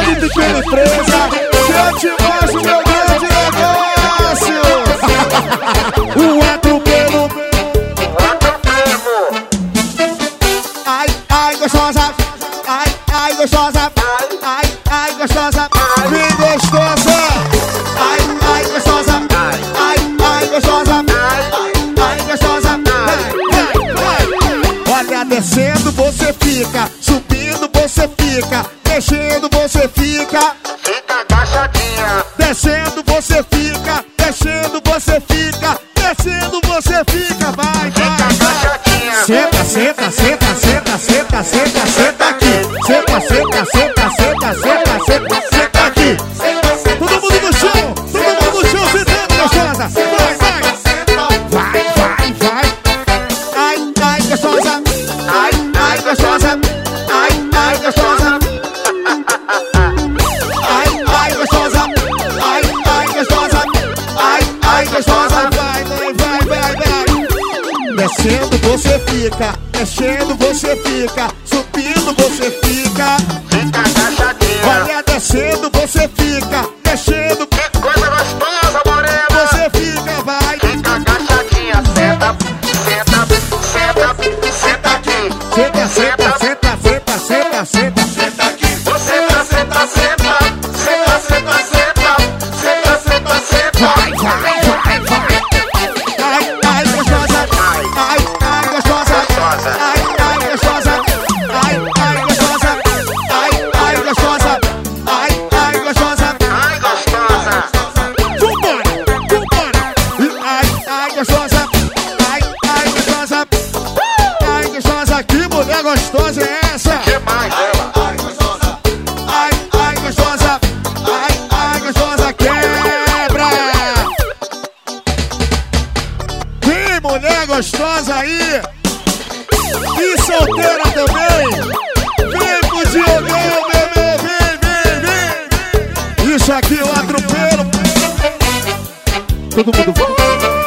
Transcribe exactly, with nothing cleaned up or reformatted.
de pequena empresa, que eu te mostro meu grande negócio. O atropelo. Ai, ai, gostosa. Ai, ai, gostosa. Ai, ai, gostosa. Vem gostosa. Ai, ai, gostosa. Ai, ai, gostosa. Ai, ai, gostosa. Vai, vai, vai. Olha, descendo você fica, subindo você fica, mexendo você fica. Fica agachadinha. Descendo você fica, descendo você fica, descendo você fica. Vai, Fica vai, vai. agachadinha. Senta, senta, senta, senta, senta, senta, senta aqui. Senta, senta, senta, senta, senta, senta, senta aqui. Todo mundo no chão, todo mundo no chão, sentando, gostosa. Vai, vai, vai, vai, vai. Ai, ai, gostosa. Ai, ai, gostosa. Ai, ai, gostosa. Ai, ai, gostosa. Ai, ai, gostosa. Ai, ai, gostosa. Vai, vai, vai, vai, vai. Descendo você fica, descendo você fica, subindo você fica. Fica agachadinha. Olha, descendo você fica, descendo Que coisa gostosa, morena. você fica, vai. Fica agachadinha. Senta, senta, senta, senta aqui. Senta, senta, senta, senta, senta, senta, senta aqui. Você tá, senta, senta, senta, senta, senta, senta, senta, senta. Vai, vai, vai, vai. Ai, ai, gostosa. Ai, ai, gostosa. Gostosa. Ai, ai, gostosa. Ai, ai, gostosa. Ai, ai, gostosa. Ai, ai, gostosa. Ai, gostosa. Vambora, vambora. Ai, ai, gostosa. Ai, ai, gostosa. Ai, gostosa. Que mulher gostosa é essa? Que mais ela? Ai, gostosa. Ai, ai, gostosa. Ai, ai, gostosa. Quebra. Vem, mulher gostosa aí. E solteira também. Vem pro Diogão, bebê. Vem, vem, vem. Isso aqui é o atropelo. Todo mundo vai.